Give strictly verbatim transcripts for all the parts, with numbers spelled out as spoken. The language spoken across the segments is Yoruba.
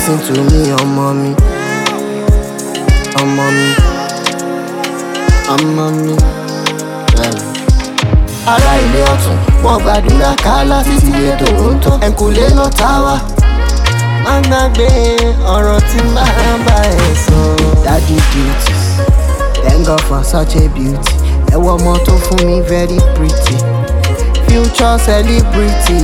Listen to me, oh mommy, oh mommy, oh mommy. Ará ilé ọ̀tún, wọ́n gbàdúrà kálá títí ètò òótọ́. Ẹ̀kúnlé lọ táwa, má gbàgbé ọ̀rọ̀ tí máa bá ẹ sọ. Daddy duties, thank God for such a beauty. Ẹ wọ ọmọ tó fún mi very pretty, future celebrity.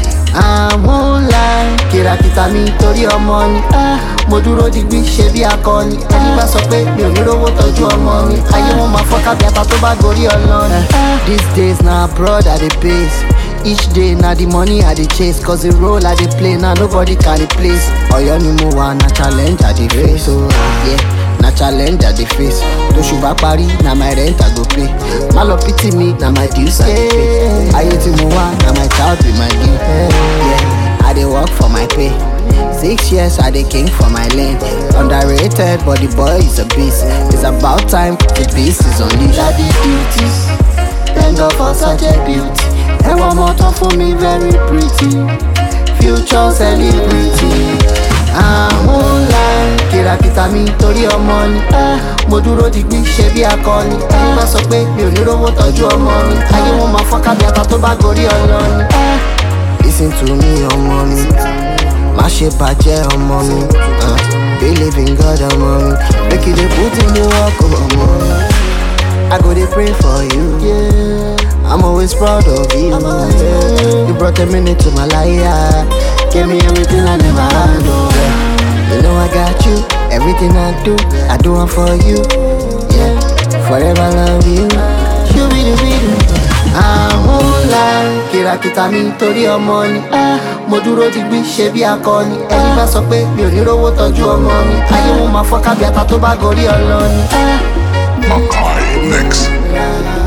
Àwọn ńlá kìràkìtà mi torí ọmọ ni. Mo dúró digbí ṣe bí akọni. Ẹni bá sọ pé mi ò ní rówó tọ́jú ọmọ mi, ayé wọn máa fọ́ká bí ata tó bá gorí ọlọ́ni. These days na abroad I dey base. Each day na the money I dey chase. Cause the role I dey play na nobody can replace. Ọ̀yọ́ ni mo wà na challenge I dey face. So yeah, na challenge I dey face. Tóṣù bá parí na my rent I go pay. Má lọ pity me na my dues I dey pay. Ayé tí mo wá na my child be my game. Yeah, I dey work for my pay. Six years I dey king for my lane. Underrated but the boy is a beast. It's about time the beast is unleashed. Daddy duties, thank God for such a beauty. Ẹ wọ ọmọ tó fún mi very pretty, future celebrity. Àwọn ńlá kìràkìtà mi torí ọmọ ni. Mo dúró digbí ṣe bí akọni. Ẹni bá sọ pé mi ò ní rówó tọ́jú ọmọ mi, ayé wọn máa fọ́ká bí ata tó bá gorí ọlọ́ni. Listen to me, ọmọ mi, má ṣe bàjẹ́ ọmọ mi. Believe in God, ọmọ mi, make you dey put in the work, ọmọ mi. I go dey pray for you, yeah. I'm always proud of you. Yeah. You brought a minute to my life, yeah. Gave me everything I never had. Oh, yeah. You know I got you. Everything I do, I do it for you. Yeah, forever love you. You be the video. Àwọn ńlá kìràkìtà mi torí ọmọ ni. Mo dúró digbí ṣe bí akọni. Ẹni bá sọ pé mi ò ní rówó tọ́jú ọmọ mi, ayé wọn máa fọ́ká bí ata tó bá gorí ọlọ́ni. Makai Mix.